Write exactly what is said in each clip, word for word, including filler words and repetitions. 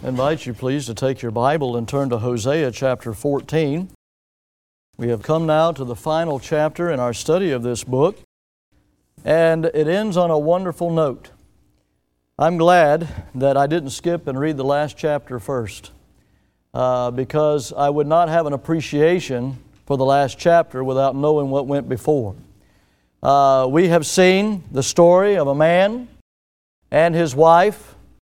I invite you, please, to take your Bible and turn to Hosea chapter fourteen. We have come now to the final chapter in our study of this book, and it ends on a wonderful note. I'm glad that I didn't skip and read the last chapter first, uh, because I would not have an appreciation for the last chapter without knowing what went before. Uh, we have seen the story of a man and his wife,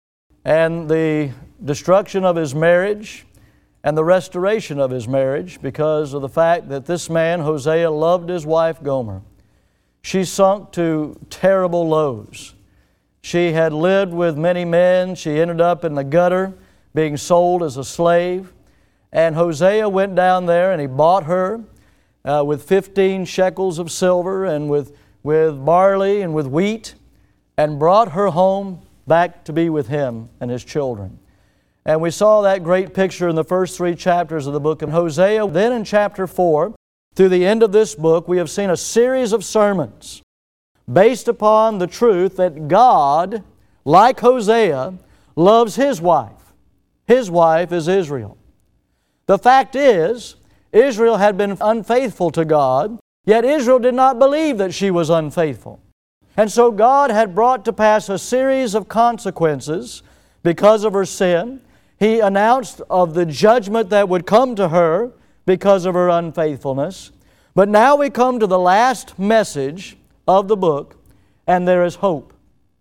and the destruction of his marriage and the restoration of his marriage because of the fact that this man, Hosea, loved his wife Gomer. She sunk to terrible lows. She had lived with many men. She ended up in the gutter, being sold as a slave. And Hosea went down there and he bought her uh, with fifteen shekels of silver and with, with barley and with wheat, and brought her home back to be with him and his children. And we saw that great picture in the first three chapters of the book of Hosea. Then in chapter four, through the end of this book, we have seen a series of sermons based upon the truth that God, like Hosea, loves His wife. His wife is Israel. The fact is, Israel had been unfaithful to God, yet Israel did not believe that she was unfaithful. And so God had brought to pass a series of consequences because of her sin. He announced of the judgment that would come to her because of her unfaithfulness. But now we come to the last message of the book, and there is hope.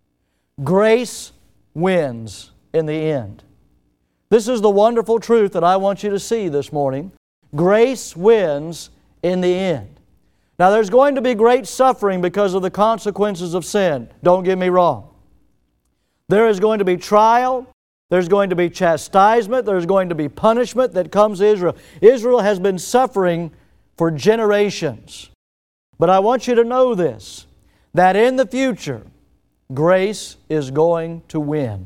Grace wins in the end. This is the wonderful truth that I want you to see this morning. Grace wins in the end. Now there's going to be great suffering because of the consequences of sin. Don't get me wrong. There is going to be trial. There's going to be chastisement. There's going to be punishment that comes to Israel. Israel has been suffering for generations. But I want you to know this, that in the future, grace is going to win.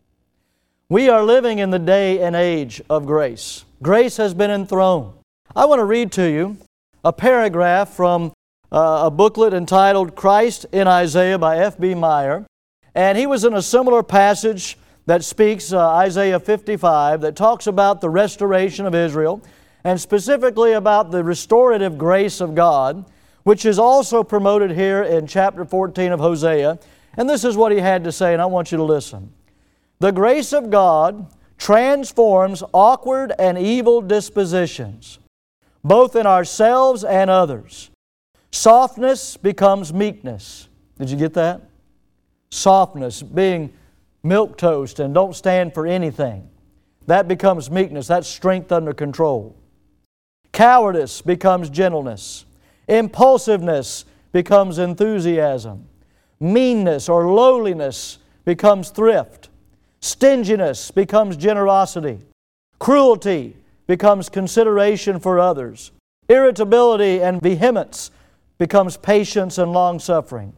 We are living in the day and age of grace. Grace has been enthroned. I want to read to you a paragraph from uh, a booklet entitled Christ in Isaiah by F B Meyer. And he was in a similar passage that speaks, uh, Isaiah fifty-five, that talks about the restoration of Israel, and specifically about the restorative grace of God, which is also promoted here in chapter fourteen of Hosea. And this is what he had to say, and I want you to listen. The grace of God transforms awkward and evil dispositions, both in ourselves and others. Softness becomes meekness. Did you get that? Softness, being milquetoast and don't stand for anything. That becomes meekness. That's strength under control. Cowardice becomes gentleness. Impulsiveness becomes enthusiasm. Meanness or lowliness becomes thrift. Stinginess becomes generosity. Cruelty becomes consideration for others. Irritability and vehemence becomes patience and long-suffering.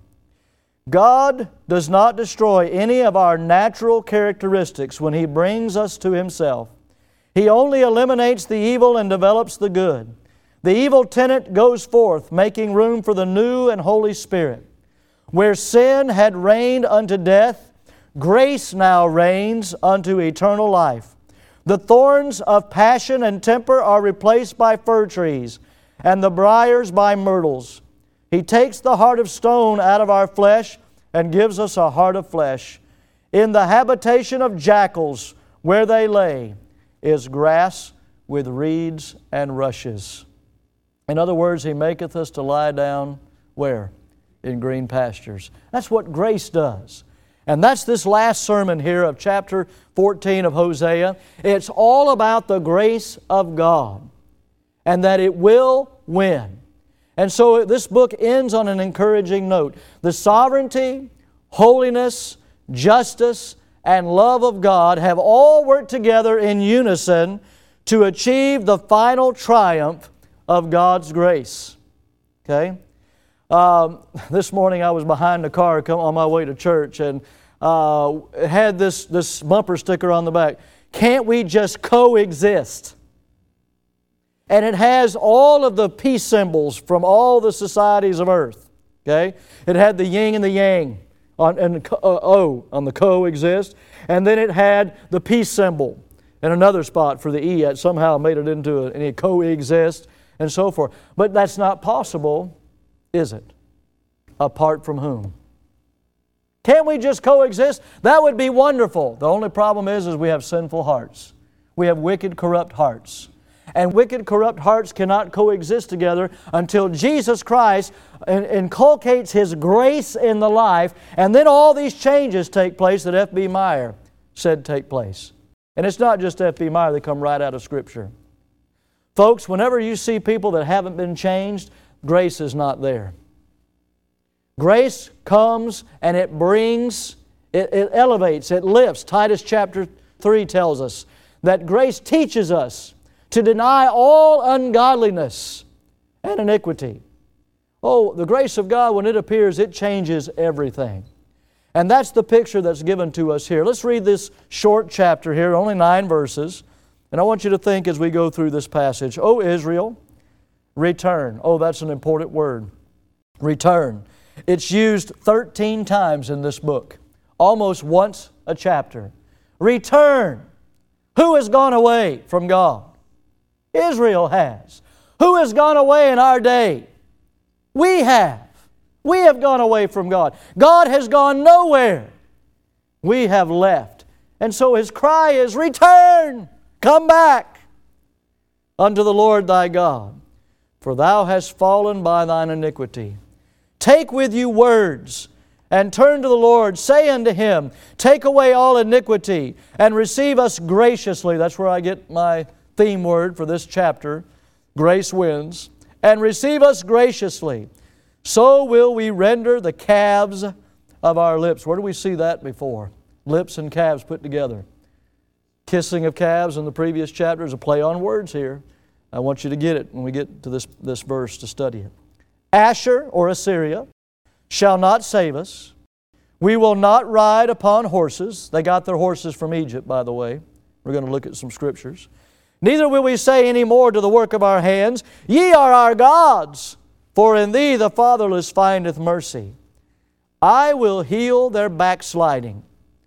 God does not destroy any of our natural characteristics when He brings us to Himself. He only eliminates the evil and develops the good. The evil tenant goes forth, making room for the new and Holy Spirit. Where sin had reigned unto death, grace now reigns unto eternal life. The thorns of passion and temper are replaced by fir trees, and the briars by myrtles. He takes the heart of stone out of our flesh and gives us a heart of flesh. In the habitation of jackals, where they lay, is grass with reeds and rushes. In other words, He maketh us to lie down, where? In green pastures. That's what grace does. And that's this last sermon here of chapter fourteen of Hosea. It's all about the grace of God and that it will win. And so this book ends on an encouraging note. The sovereignty, holiness, justice, and love of God have all worked together in unison to achieve the final triumph of God's grace. Okay? Um, this morning I was behind the car come on my way to church, and uh, it had this, this bumper sticker on the back. Can't we just coexist? And it has all of the peace symbols from all the societies of earth. Okay? It had the yin and the yang on, and uh, O on the coexist. And then it had the peace symbol in another spot for the E. It somehow made it into a, a coexist and so forth. But that's not possible, is it? Apart from whom? Can't we just coexist? That would be wonderful. The only problem is, is we have sinful hearts. We have wicked, corrupt hearts. And wicked, corrupt hearts cannot coexist together until Jesus Christ inculcates His grace in the life, and then all these changes take place that F B Meyer said take place. And it's not just F B Meyer, they come right out of Scripture. Folks, whenever you see people that haven't been changed, grace is not there. Grace comes and it brings, it, it elevates, it lifts. Titus chapter three tells us that grace teaches us to deny all ungodliness and iniquity. Oh, the grace of God, when it appears, it changes everything. And that's the picture that's given to us here. Let's read this short chapter here, only nine verses. And I want you to think as we go through this passage. O Israel, return. Oh, that's an important word. Return. It's used thirteen times in this book, almost once a chapter. Return. Who has gone away from God? Israel has. Who has gone away in our day? We have. We have gone away from God. God has gone nowhere. We have left. And so His cry is, return, come back unto the Lord thy God, for thou hast fallen by thine iniquity. Take with you words, and turn to the Lord. Say unto Him, take away all iniquity, and receive us graciously. That's where I get my theme word for this chapter, grace wins. And receive us graciously. So will we render the calves of our lips. Where do we see that before? Lips and calves put together. Kissing of calves in the previous chapter is a play on words here. I want you to get it when we get to this, this verse to study it. Asher, or Assyria, shall not save us. We will not ride upon horses. They got their horses from Egypt, by the way. We're going to look at some scriptures. Neither will we say any more to the work of our hands, ye are our gods, for in Thee the fatherless findeth mercy. I will heal their backsliding.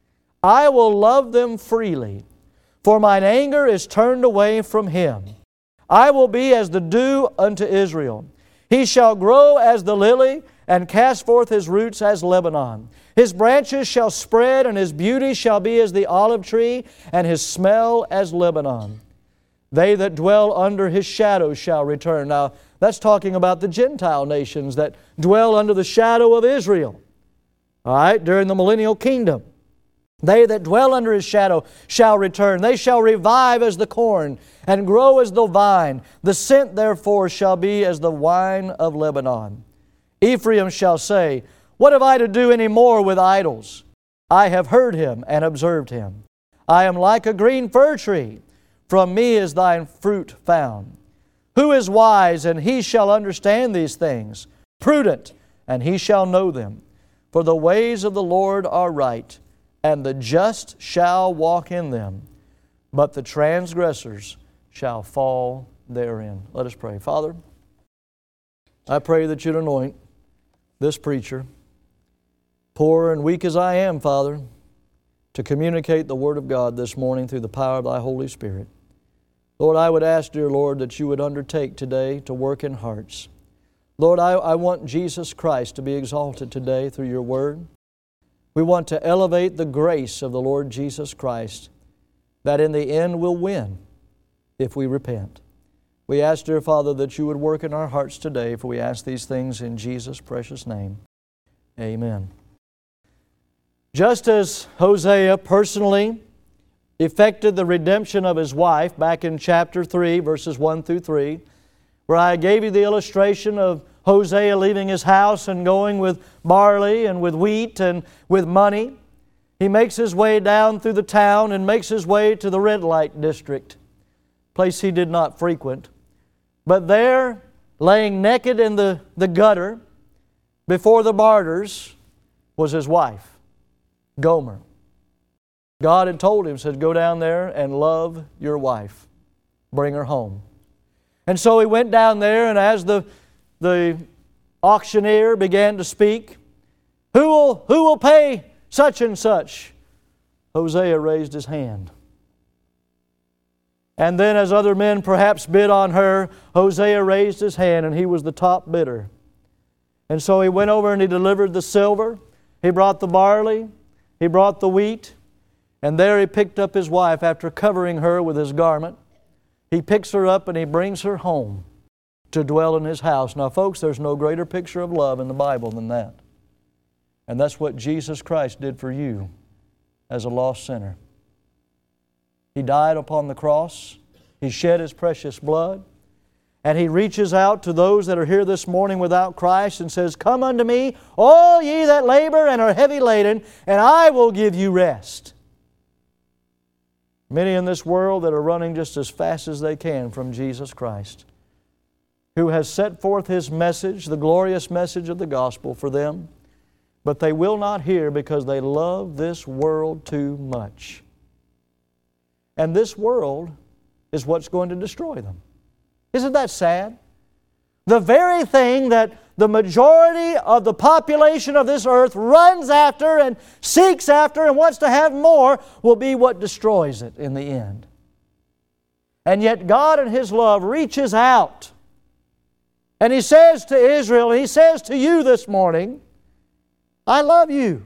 I will love them freely, for mine anger is turned away from him. I will be as the dew unto Israel. He shall grow as the lily, and cast forth his roots as Lebanon. His branches shall spread, and his beauty shall be as the olive tree, and his smell as Lebanon. They that dwell under His shadow shall return. Now, that's talking about the Gentile nations that dwell under the shadow of Israel. All right, during the millennial kingdom. They that dwell under His shadow shall return. They shall revive as the corn, and grow as the vine. The scent therefore shall be as the wine of Lebanon. Ephraim shall say, what have I to do any more with idols? I have heard him and observed him. I am like a green fir tree. From me is thine fruit found. Who is wise, and he shall understand these things? Prudent, and he shall know them. For the ways of the Lord are right, and the just shall walk in them, but the transgressors shall fall therein. Let us pray. Father, I pray that You'd anoint this preacher, poor and weak as I am, Father, to communicate the Word of God this morning through the power of Thy Holy Spirit. Lord, I would ask, dear Lord, that You would undertake today to work in hearts. Lord, I, I want Jesus Christ to be exalted today through Your Word. We want to elevate the grace of the Lord Jesus Christ, that in the end will win if we repent. We ask, dear Father, that You would work in our hearts today, for we ask these things in Jesus' precious name. Amen. Just as Hosea personally effected the redemption of his wife back in chapter three, verses one through three, where I gave you the illustration of Hosea leaving his house and going with barley and with wheat and with money. He makes his way down through the town and makes his way to the red light district, place he did not frequent. But there, laying naked in the, the gutter before the martyrs, was his wife, Gomer. God had told him, said, go down there and love your wife. Bring her home. And so he went down there, and as the, the auctioneer began to speak, Who will, who will pay such and such? Hosea raised his hand. And then as other men perhaps bid on her, Hosea raised his hand and he was the top bidder. And so he went over and he delivered the silver. He brought the barley. He brought the wheat. And there he picked up his wife after covering her with his garment. He picks her up and he brings her home to dwell in his house. Now folks, there's no greater picture of love in the Bible than that. And that's what Jesus Christ did for you as a lost sinner. He died upon the cross. He shed His precious blood. And He reaches out to those that are here this morning without Christ and says, "Come unto me, all ye that labor and are heavy laden, and I will give you rest." Many in this world that are running just as fast as they can from Jesus Christ, who has set forth His message, the glorious message of the gospel for them, but they will not hear because they love this world too much. And this world is what's going to destroy them. Isn't that sad? The very thing that the majority of the population of this earth runs after and seeks after and wants to have more will be what destroys it in the end. And yet God in His love reaches out and He says to Israel, He says to you this morning, "I love you.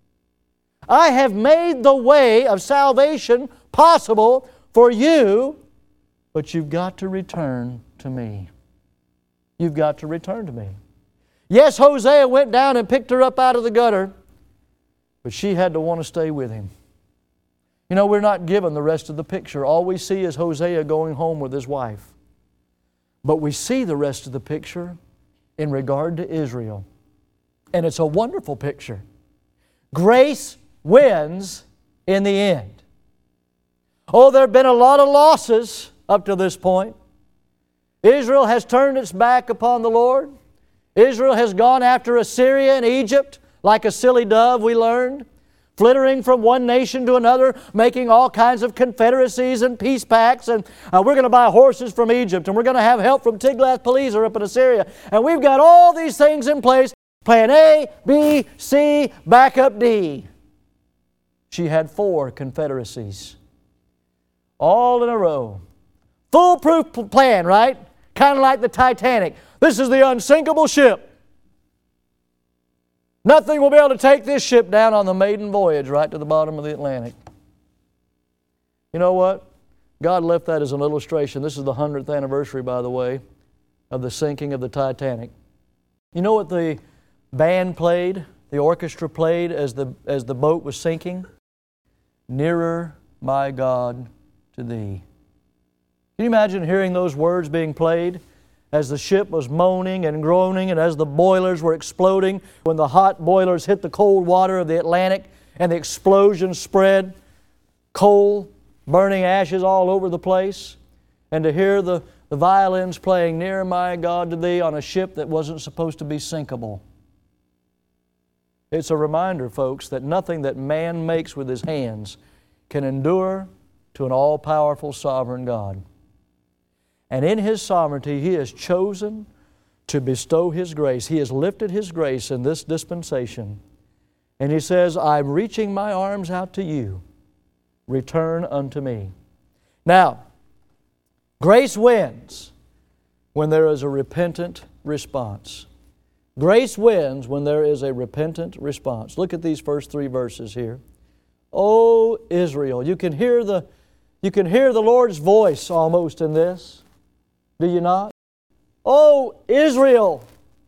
I have made the way of salvation possible for you, but you've got to return to me. You've got to return to me." Yes, Hosea went down and picked her up out of the gutter, but she had to want to stay with him. You know, we're not given the rest of the picture. All we see is Hosea going home with his wife. But we see the rest of the picture in regard to Israel. And it's a wonderful picture. Grace wins in the end. Oh, there have been a lot of losses up to this point. Israel has turned its back upon the Lord. Israel has gone after Assyria and Egypt like a silly dove, we learned, flittering from one nation to another, making all kinds of confederacies and peace pacts, and uh, we're going to buy horses from Egypt, and we're going to have help from Tiglath-Pileser up in Assyria. And we've got all these things in place. Plan A, B, C, backup D. She had four confederacies, all in a row. Foolproof plan, right? Kind of like the Titanic. This is the unsinkable ship. Nothing will be able to take this ship down on the maiden voyage right to the bottom of the Atlantic. You know what? God left that as an illustration. This is the hundredth anniversary, by the way, of the sinking of the Titanic. You know what the band played, the orchestra played as the, as the boat was sinking? "Nearer, my God, to Thee." Can you imagine hearing those words being played as the ship was moaning and groaning and as the boilers were exploding, when the hot boilers hit the cold water of the Atlantic and the explosion spread, coal, burning ashes all over the place, and to hear the, the violins playing "Nearer, my God, to Thee" on a ship that wasn't supposed to be sinkable. It's a reminder, folks, that nothing that man makes with his hands can endure to an all-powerful sovereign God. And in His sovereignty, He has chosen to bestow His grace. He has lifted His grace in this dispensation. And He says, "I'm reaching my arms out to you. Return unto me." Now, grace wins when there is a repentant response. Grace wins when there is a repentant response. Look at these first three verses here. "O Israel," you can hear the, you can hear the Lord's voice almost in this. Do you not? "O Israel,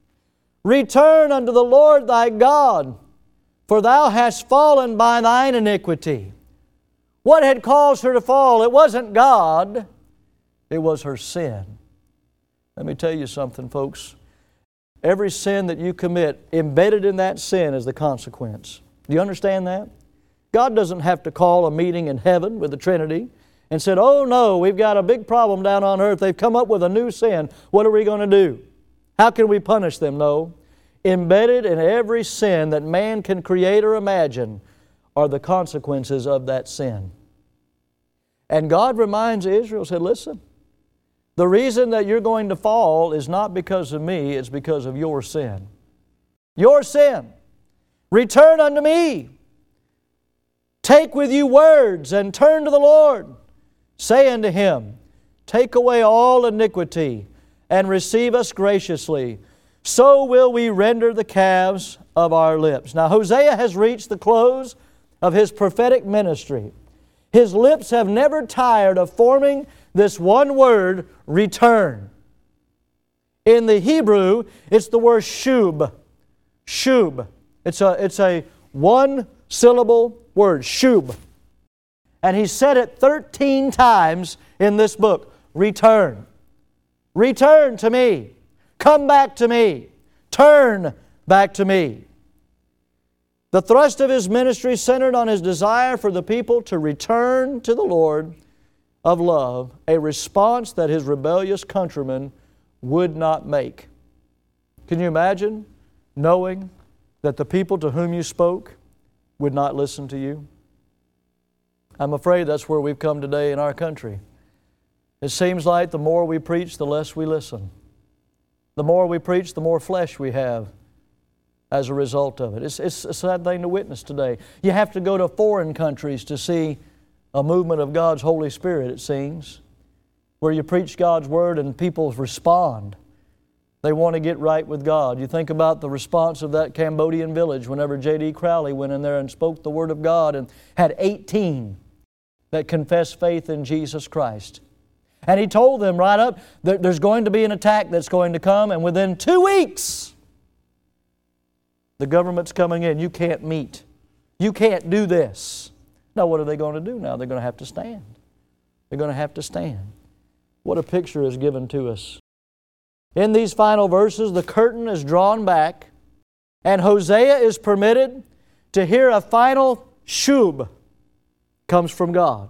return unto the Lord thy God, for thou hast fallen by thine iniquity." What had caused her to fall? It wasn't God. It was her sin. Let me tell you something, folks. Every sin that you commit, embedded in that sin is the consequence. Do you understand that? God doesn't have to call a meeting in heaven with the Trinity and said, "Oh no, we've got a big problem down on earth. They've come up with a new sin. What are we going to do? How can we punish them?" No. Embedded in every sin that man can create or imagine are the consequences of that sin. And God reminds Israel, said, "Listen, the reason that you're going to fall is not because of me, it's because of your sin." Your sin. Return unto me. Take with you words and turn to the Lord. Say unto Him, take away all iniquity and receive us graciously. So will we render the calves of our lips. Now Hosea has reached the close of his prophetic ministry. His lips have never tired of forming this one word, return. In the Hebrew, it's the word shub. Shub. It's a, it's a one-syllable word, shub. And he said it thirteen times in this book. Return. Return to me. Come back to me. Turn back to me. The thrust of his ministry centered on his desire for the people to return to the Lord of love, a response that his rebellious countrymen would not make. Can you imagine knowing that the people to whom you spoke would not listen to you? I'm afraid that's where we've come today in our country. It seems like the more we preach, the less we listen. The more we preach, the more flesh we have as a result of it. It's, it's a sad thing to witness today. You have to go to foreign countries to see a movement of God's Holy Spirit, it seems, where you preach God's Word and people respond. They want to get right with God. You think about the response of that Cambodian village whenever J D Crowley went in there and spoke the Word of God and had eighteen that confessed faith in Jesus Christ. And he told them right up that there's going to be an attack that's going to come, and within two weeks, the government's coming in. You can't meet. You can't do this. Now, what are they going to do now? They're going to have to stand. They're going to have to stand. What a picture is given to us. In these final verses, the curtain is drawn back, and Hosea is permitted to hear a final shub comes from God.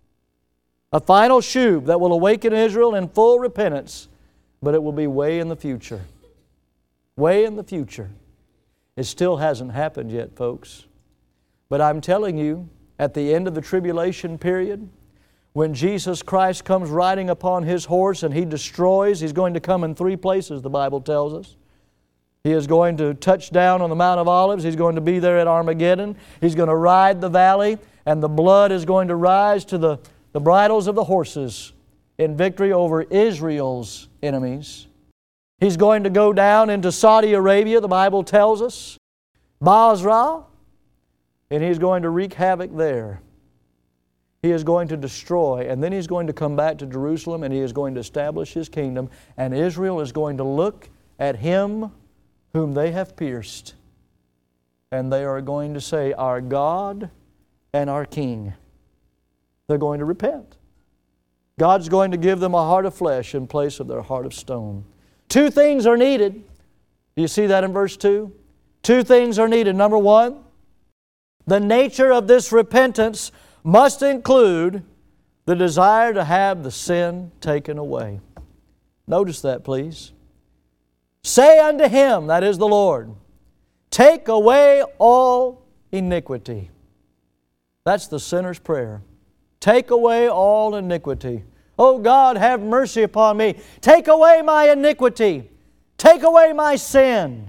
A final shub that will awaken Israel in full repentance, but it will be way in the future. Way in the future. It still hasn't happened yet, folks. But I'm telling you, at the end of the tribulation period, when Jesus Christ comes riding upon His horse and He destroys, He's going to come in three places, the Bible tells us. He is going to touch down on the Mount of Olives. He's going to be there at Armageddon. He's going to ride the valley, and the blood is going to rise to the, the bridles of the horses in victory over Israel's enemies. He's going to go down into Saudi Arabia, the Bible tells us, Basra, and He's going to wreak havoc there. He is going to destroy, and then He's going to come back to Jerusalem, and He is going to establish His kingdom, and Israel is going to look at Him whom they have pierced, and they are going to say, our God and our King. They're going to repent. God's going to give them a heart of flesh in place of their heart of stone. Two things are needed. Do you see that in verse two? Two things are needed. Number one, the nature of this repentance must include the desire to have the sin taken away. Notice that, please. Say unto Him, that is the Lord, take away all iniquity. That's the sinner's prayer. Take away all iniquity. Oh God, have mercy upon me. Take away my iniquity. Take away my sin.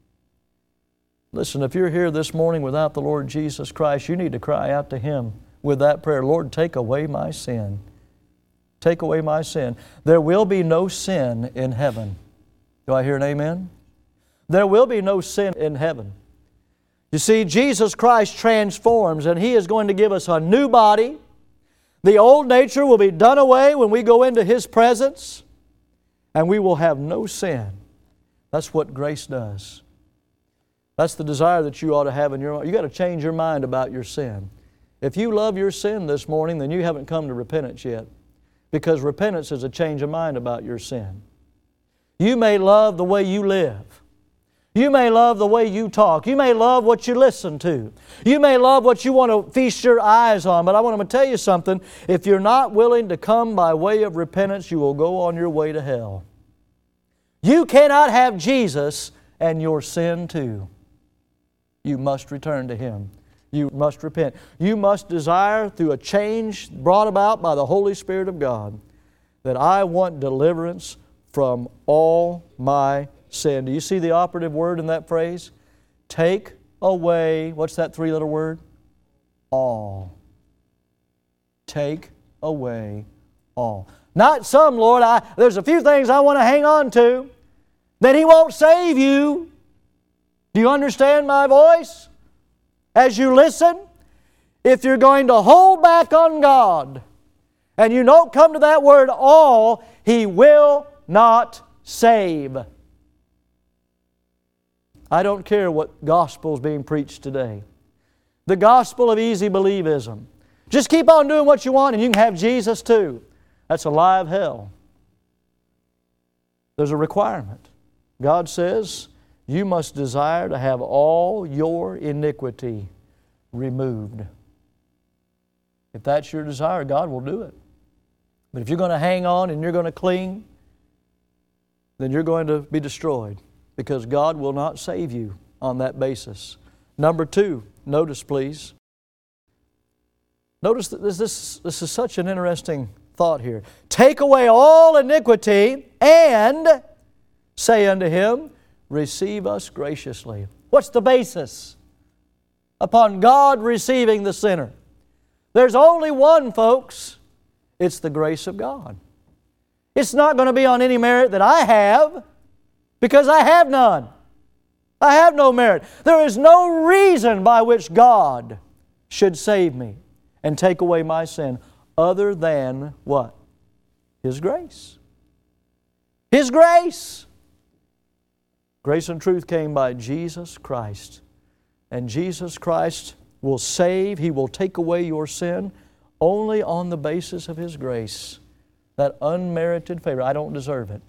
Listen, if you're here this morning without the Lord Jesus Christ, you need to cry out to Him with that prayer. Lord, take away my sin. Take away my sin. There will be no sin in heaven. Do I hear an amen? There will be no sin in heaven. You see, Jesus Christ transforms, and He is going to give us a new body. The old nature will be done away when we go into His presence, and we will have no sin. That's what grace does. That's the desire that you ought to have in your mind. You've got to change your mind about your sin. If you love your sin this morning, then you haven't come to repentance yet, because repentance is a change of mind about your sin. You may love the way you live. You may love the way you talk. You may love what you listen to. You may love what you want to feast your eyes on. But I want to tell you something. If you're not willing to come by way of repentance, you will go on your way to hell. You cannot have Jesus and your sin too. You must return to Him. You must repent. You must desire through a change brought about by the Holy Spirit of God that I want deliverance from all my sin. Do you see the operative word in that phrase? Take away, what's that three-letter word? All. Take away all. Not some, Lord. I, there's a few things I want to hang on to. Then He won't save you. Do you understand my voice? As you listen, if you're going to hold back on God and you don't come to that word all, He will not save. I don't care what gospel is being preached today. The gospel of easy believism. Just keep on doing what you want and you can have Jesus too. That's a lie of hell. There's a requirement. God says, you must desire to have all your iniquity removed. If that's your desire, God will do it. But if you're going to hang on and you're going to cling, then you're going to be destroyed, because God will not save you on that basis. Number two, notice please. Notice that this, this, this is such an interesting thought here. Take away all iniquity and say unto him, receive us graciously. What's the basis upon God receiving the sinner? There's only one, folks. It's the grace of God. It's not going to be on any merit that I have, because I have none. I have no merit. There is no reason by which God should save me and take away my sin other than what? His grace. His grace. Grace and truth came by Jesus Christ. And Jesus Christ will save, He will take away your sin only on the basis of His grace. That unmerited favor. I don't deserve it.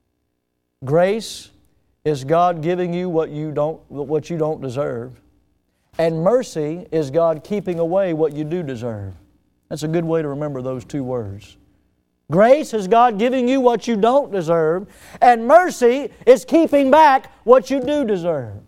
Grace is God giving you what you don't, what you don't deserve. And mercy is God keeping away what you do deserve. That's a good way to remember those two words. Grace is God giving you what you don't deserve, and mercy is keeping back what you do deserve.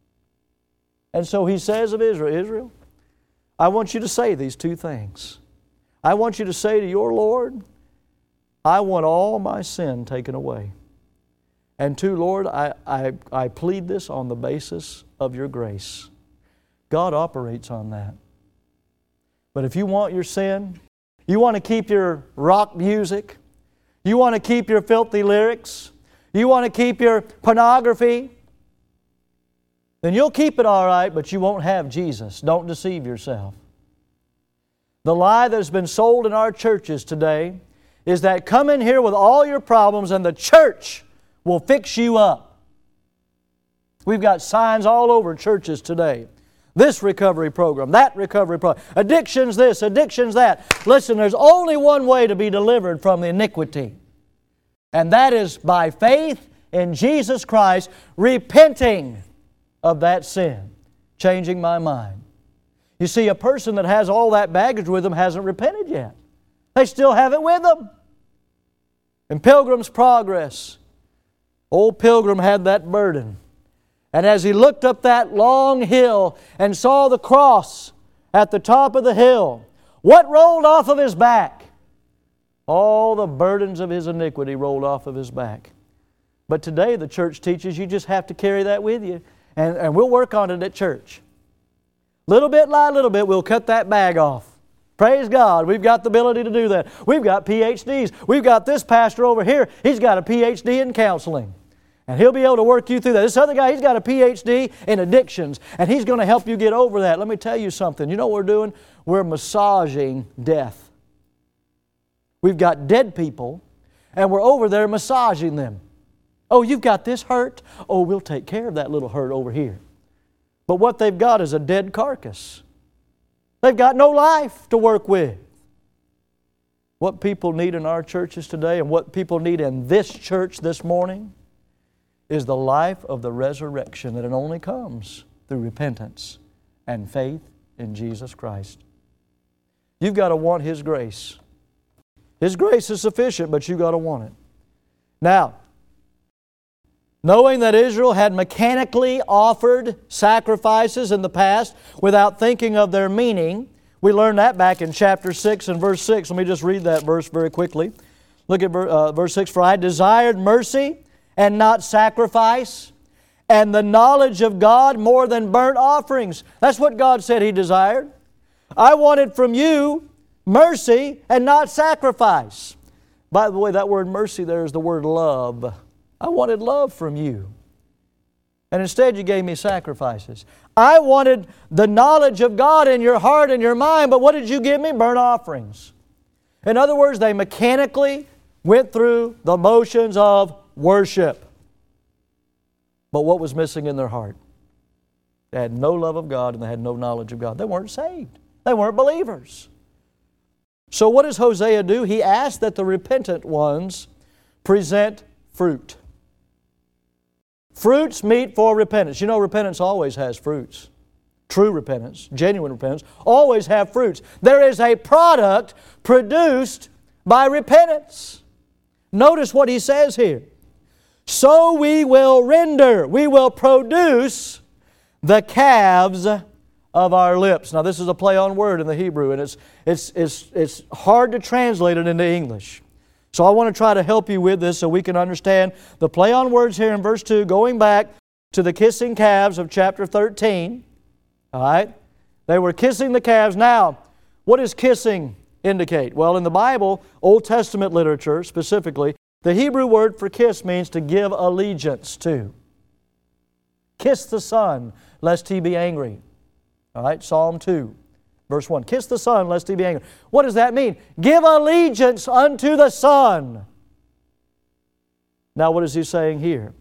And so He says of Israel, Israel, I want you to say these two things. I want you to say to your Lord, I want all my sin taken away. And two, Lord, I, I, I plead this on the basis of your grace. God operates on that. But if you want your sin, you want to keep your rock music, you want to keep your filthy lyrics, you want to keep your pornography, then you'll keep it all right, but you won't have Jesus. Don't deceive yourself. The lie that's been sold in our churches today is that come in here with all your problems and the church will fix you up. We've got signs all over churches today. This recovery program, that recovery program, addictions this, addictions that. Listen, there's only one way to be delivered from the iniquity. And that is by faith in Jesus Christ, repenting of that sin, changing my mind. You see, a person that has all that baggage with them hasn't repented yet. They still have it with them. In Pilgrim's Progress, old Pilgrim had that burden. And as he looked up that long hill and saw the cross at the top of the hill, what rolled off of his back? All the burdens of his iniquity rolled off of his back. But today the church teaches you just have to carry that with you. And, and we'll work on it at church. Little bit by little bit, we'll cut that bag off. Praise God, we've got the ability to do that. We've got P H Ds. We've got this pastor over here. He's got a P H D in counseling. And he'll be able to work you through that. This other guy, he's got a P H D in addictions, and he's going to help you get over that. Let me tell you something. You know what we're doing? We're massaging death. We've got dead people, and we're over there massaging them. Oh, you've got this hurt? Oh, we'll take care of that little hurt over here. But what they've got is a dead carcass. They've got no life to work with. What people need in our churches today, and what people need in this church this morning, is the life of the resurrection, that it only comes through repentance and faith in Jesus Christ. You've got to want His grace. His grace is sufficient, but you've got to want it. Now, knowing that Israel had mechanically offered sacrifices in the past without thinking of their meaning, we learned that back in chapter six and verse six. Let me just read that verse very quickly. Look at uh, verse six. For I desired mercy and not sacrifice, and the knowledge of God more than burnt offerings. That's what God said He desired. I wanted from you mercy and not sacrifice. By the way, that word mercy there is the word love. I wanted love from you. And instead you gave me sacrifices. I wanted the knowledge of God in your heart and your mind, but what did you give me? Burnt offerings. In other words, they mechanically went through the motions of worship. But what was missing in their heart? They had no love of God and they had no knowledge of God. They weren't saved. They weren't believers. So what does Hosea do? He asks that the repentant ones present fruit. Fruits meet for repentance. You know, repentance always has fruits. True repentance, genuine repentance, always have fruits. There is a product produced by repentance. Notice what he says here. So we will render, we will produce the calves of our lips. Now this is a play on word in the Hebrew, and it's, it's, it's, it's hard to translate it into English. So I want to try to help you with this so we can understand the play on words here in verse two, going back to the kissing calves of chapter thirteen. All right? They were kissing the calves. Now, what does kissing indicate? Well, in the Bible, Old Testament literature specifically, the Hebrew word for kiss means to give allegiance to. Kiss the Son, lest He be angry. All right, Psalm two, verse one. Kiss the Son, lest He be angry. What does that mean? Give allegiance unto the Son. Now, what is He saying here?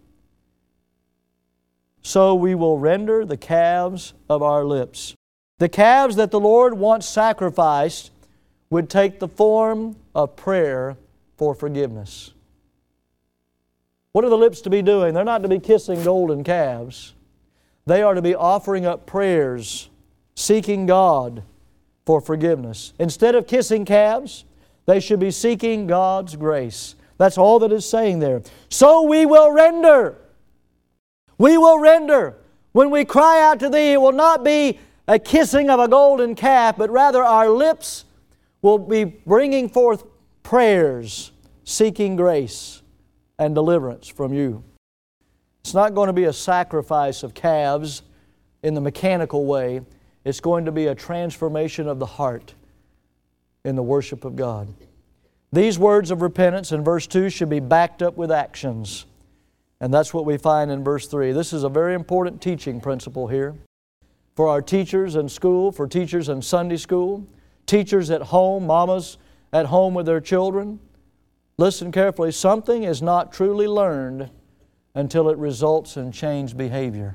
So we will render the calves of our lips. The calves that the Lord wants sacrificed would take the form of prayer for forgiveness. What are the lips to be doing? They're not to be kissing golden calves. They are to be offering up prayers, seeking God for forgiveness. Instead of kissing calves, they should be seeking God's grace. That's all that is saying there. So we will render. We will render. When we cry out to Thee, it will not be a kissing of a golden calf, but rather our lips will be bringing forth prayers, seeking grace and deliverance from You. It's not going to be a sacrifice of calves in the mechanical way. It's going to be a transformation of the heart in the worship of God. These words of repentance in verse two should be backed up with actions. And that's what we find in verse three. This is a very important teaching principle here for our teachers in school, for teachers in Sunday school, teachers at home, mamas at home with their children. Listen carefully. Something is not truly learned until it results in changed behavior.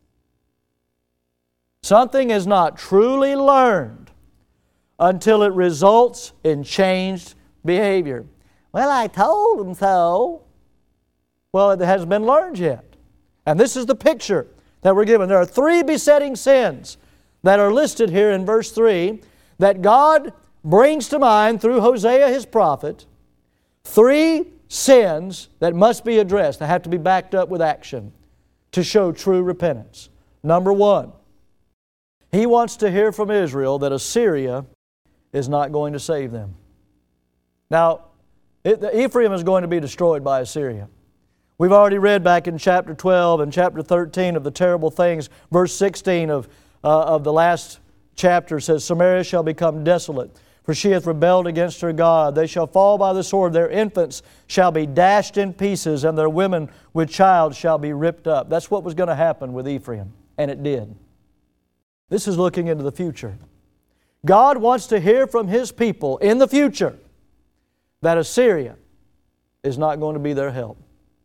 Something is not truly learned until it results in changed behavior. Well, I told them so. Well, it hasn't been learned yet. And this is the picture that we're given. There are three besetting sins that are listed here in verse three that God brings to mind through Hosea his prophet. Three sins that must be addressed. They have to be backed up with action to show true repentance. Number one, He wants to hear from Israel that Assyria is not going to save them. Now, it, Ephraim is going to be destroyed by Assyria. We've already read back in chapter twelve and chapter thirteen of the terrible things. Verse sixteen of, uh, of the last chapter says, Samaria shall become desolate, for she hath rebelled against her God. They shall fall by the sword. Their infants shall be dashed in pieces, and their women with child shall be ripped up. That's what was going to happen with Ephraim, and it did. This is looking into the future. God wants to hear from His people in the future that Assyria is not going to be their help.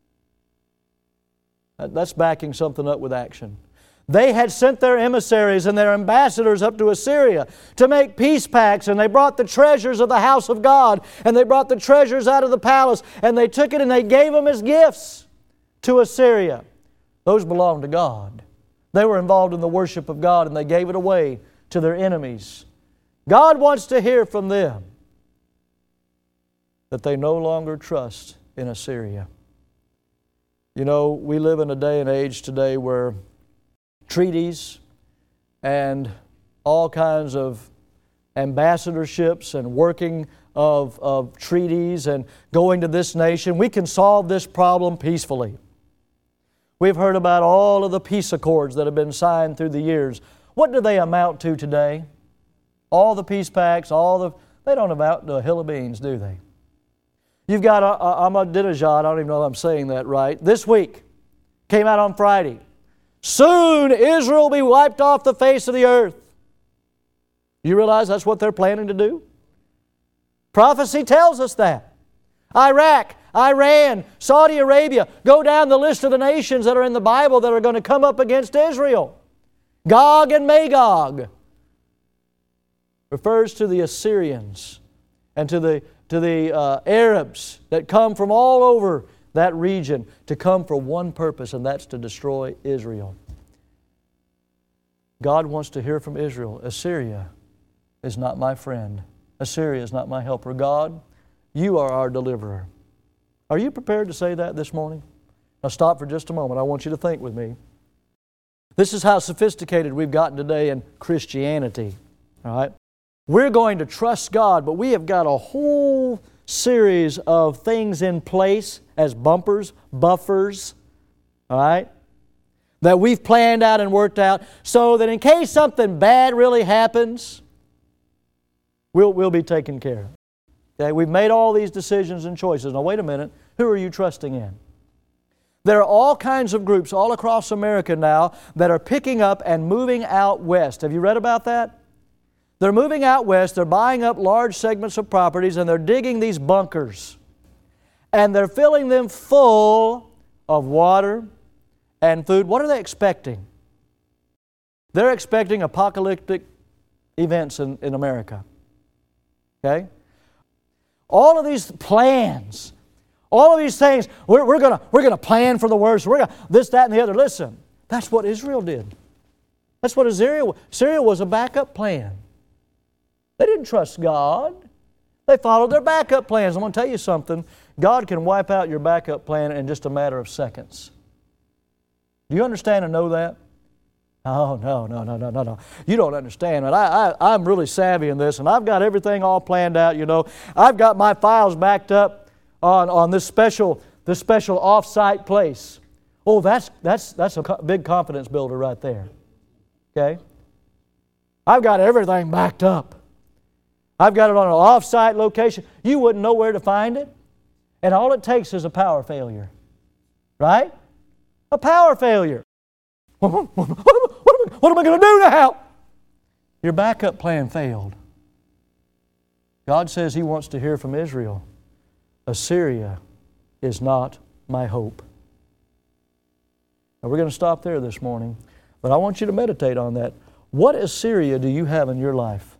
That's backing something up with action. They had sent their emissaries and their ambassadors up to Assyria to make peace pacts, and they brought the treasures of the house of God, and they brought the treasures out of the palace, and they took it and they gave them as gifts to Assyria. Those belonged to God. They were involved in the worship of God, and they gave it away to their enemies. God wants to hear from them that they no longer trust in Assyria. You know, we live in a day and age today where treaties and all kinds of ambassadorships and working of, of treaties and going to this nation, we can solve this problem peacefully. We've heard about all of the peace accords that have been signed through the years. What do they amount to today? All the peace pacts, all the... They don't amount to a hill of beans, do they? You've got Ahmadinejad, I don't even know if I'm saying that right, this week, came out on Friday. Soon Israel will be wiped off the face of the earth. You realize that's what they're planning to do? Prophecy tells us that. Iraq, Iran, Saudi Arabia, go down the list of the nations that are in the Bible that are going to come up against Israel. Gog and Magog refers to the Assyrians and to the, to the uh, Arabs that come from all over that region to come for one purpose, and that's to destroy Israel. God wants to hear from Israel. Assyria is not my friend. Assyria is not my helper. God, You are our deliverer. Are you prepared to say that this morning? Now stop for just a moment. I want you to think with me. This is how sophisticated we've gotten today in Christianity. All right? We're going to trust God, but we have got a whole series of things in place as bumpers, buffers, all right, that we've planned out and worked out so that in case something bad really happens, we'll, we'll be taken care of. Okay? We've made all these decisions and choices. Now wait a minute. Who are you trusting in? There are all kinds of groups all across America now that are picking up and moving out west. Have you read about that? They're moving out west, they're buying up large segments of properties, and they're digging these bunkers. And they're filling them full of water and food. What are they expecting? They're expecting apocalyptic events in, in America. Okay? All of these plans, all of these things, we're, we're going we're gonna plan for the worst. We're gonna this, that, and the other. Listen, that's what Israel did. That's what Assyria was. Assyria was a backup plan. They didn't trust God. They followed their backup plans. I'm going to tell you something. God can wipe out your backup plan in just a matter of seconds. Do you understand and know that? Oh, no, no, no, no, no, no. You don't understand. But I, I, I'm really savvy in this, and I've got everything all planned out, you know. I've got my files backed up on, on this special, this special off-site place. Oh, that's, that's, that's a big confidence builder right there. Okay? I've got everything backed up. I've got it on an off-site location. You wouldn't know where to find it. And all it takes is a power failure. Right? A power failure. What am I, what am I going to do now? Your backup plan failed. God says He wants to hear from Israel. Assyria is not my hope. Now we're going to stop there this morning, but I want you to meditate on that. What Assyria do you have in your life?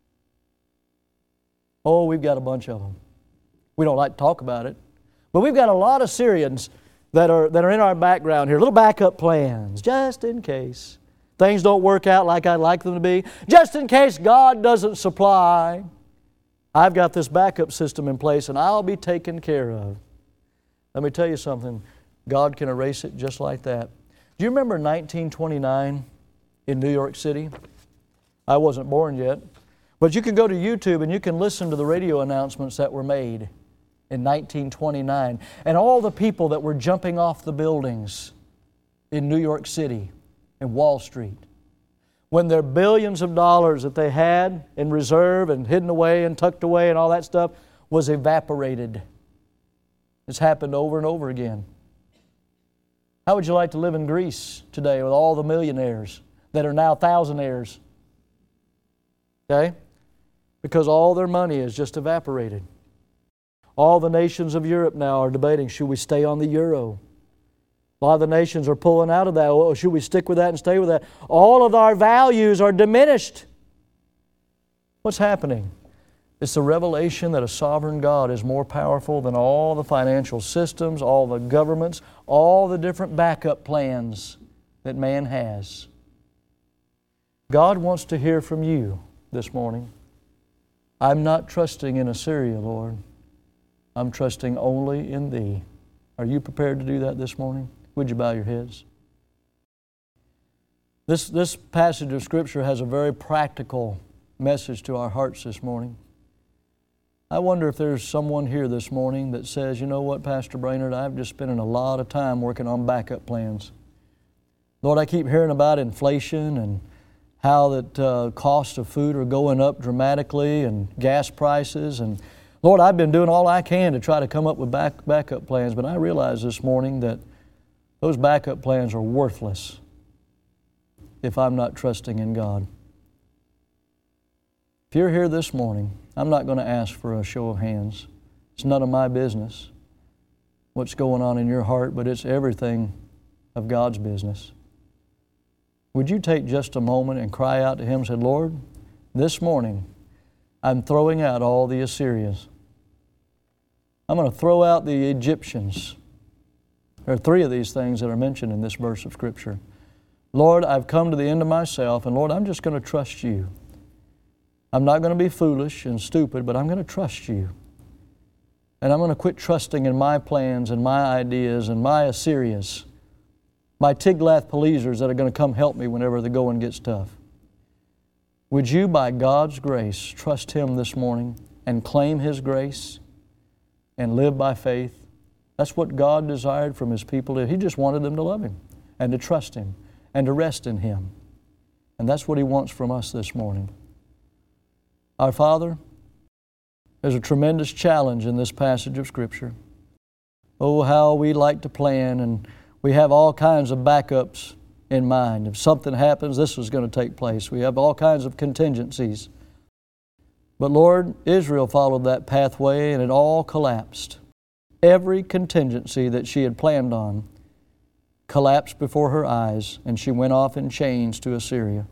Oh, we've got a bunch of them. We don't like to talk about it. But we've got a lot of Syrians that are, that are in our background here. Little backup plans, just in case things don't work out like I'd like them to be. Just in case God doesn't supply. I've got this backup system in place and I'll be taken care of. Let me tell you something. God can erase it just like that. Do you remember nineteen twenty-nine in New York City? I wasn't born yet. But you can go to YouTube and you can listen to the radio announcements that were made in nineteen twenty-nine. And all the people that were jumping off the buildings in New York City and Wall Street. When their billions of dollars that they had in reserve and hidden away and tucked away and all that stuff was evaporated. It's happened over and over again. How would you like to live in Greece today with all the millionaires that are now thousandaires? Okay? Because all their money is just evaporated. All the nations of Europe now are debating, should we stay on the euro? A lot of the nations are pulling out of that. Oh, should we stick with that and stay with that? All of our values are diminished. What's happening? It's the revelation that a sovereign God is more powerful than all the financial systems, all the governments, all the different backup plans that man has. God wants to hear from you this morning. I'm not trusting in Assyria, Lord. I'm trusting only in Thee. Are you prepared to do that this morning? Would you bow your heads? This, this passage of Scripture has a very practical message to our hearts this morning. I wonder if there's someone here this morning that says, you know what, Pastor Brainerd, I've just spent a lot of time working on backup plans. Lord, I keep hearing about inflation and how that uh, costs of food are going up dramatically and gas prices. And Lord, I've been doing all I can to try to come up with back, backup plans, but I realize this morning that those backup plans are worthless if I'm not trusting in God. If you're here this morning, I'm not going to ask for a show of hands. It's none of my business what's going on in your heart, but it's everything of God's business. Would you take just a moment and cry out to Him and say, Lord, this morning I'm throwing out all the Assyrians. I'm going to throw out the Egyptians. There are three of these things that are mentioned in this verse of Scripture. Lord, I've come to the end of myself, and Lord, I'm just going to trust You. I'm not going to be foolish and stupid, but I'm going to trust You. And I'm going to quit trusting in my plans and my ideas and my Assyrians, my Tiglath-Pilesers that are going to come help me whenever the going gets tough. Would you, by God's grace, trust Him this morning and claim His grace and live by faith? That's what God desired from His people. He just wanted them to love Him and to trust Him and to rest in Him. And that's what He wants from us this morning. Our Father, there's a tremendous challenge in this passage of Scripture. Oh, how we like to plan, and we have all kinds of backups in mind. If something happens, this is going to take place. We have all kinds of contingencies. But Lord, Israel followed that pathway and it all collapsed. Every contingency that she had planned on collapsed before her eyes, and she went off in chains to Assyria.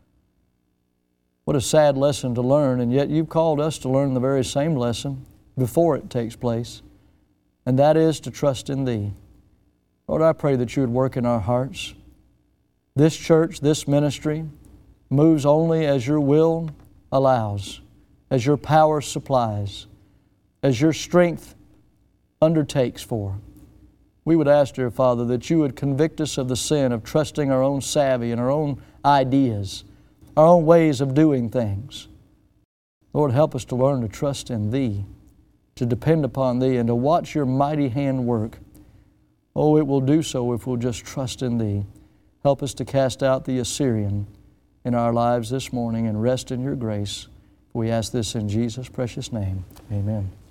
What a sad lesson to learn, and yet You've called us to learn the very same lesson before it takes place, and that is to trust in Thee. Lord, I pray that You would work in our hearts. This church, this ministry, moves only as Your will allows, as Your power supplies, as Your strength undertakes for. We would ask, dear Father, that You would convict us of the sin of trusting our own savvy and our own ideas, our own ways of doing things. Lord, help us to learn to trust in Thee, to depend upon Thee, and to watch Your mighty hand work. Oh, it will do so if we'll just trust in Thee. Help us to cast out the Assyrian in our lives this morning and rest in Your grace. We ask this in Jesus' precious name. Amen.